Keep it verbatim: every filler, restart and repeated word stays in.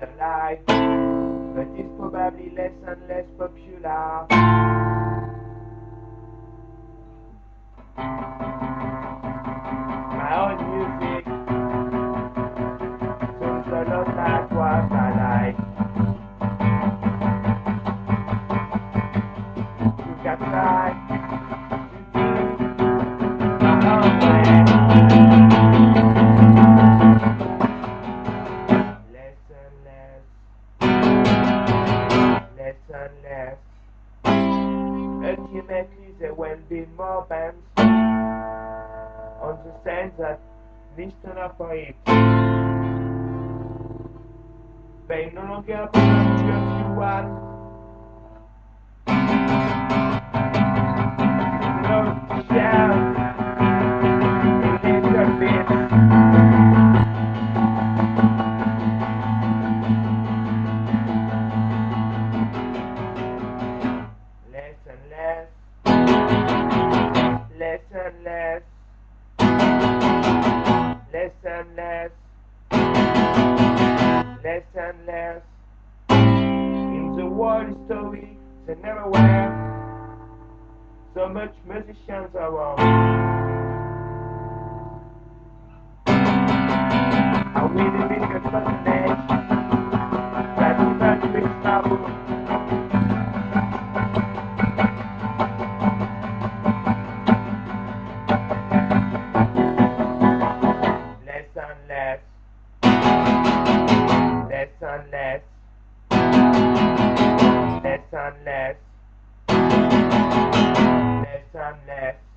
alive, but it's probably less and less popular. My own music sounds a lot like what I like. You can try to do my own way. Less and less, less and less. Ultimately, there will be more bands on the scene that listen up for it. They no longer belong to everyone. You know, shout a little bit. Less and less, less and less, less and less, less and less. In the world history, there never were so much musicians around. Are we living in a certain age that even reach taboo? Less and less, less and less, less and less, less and less.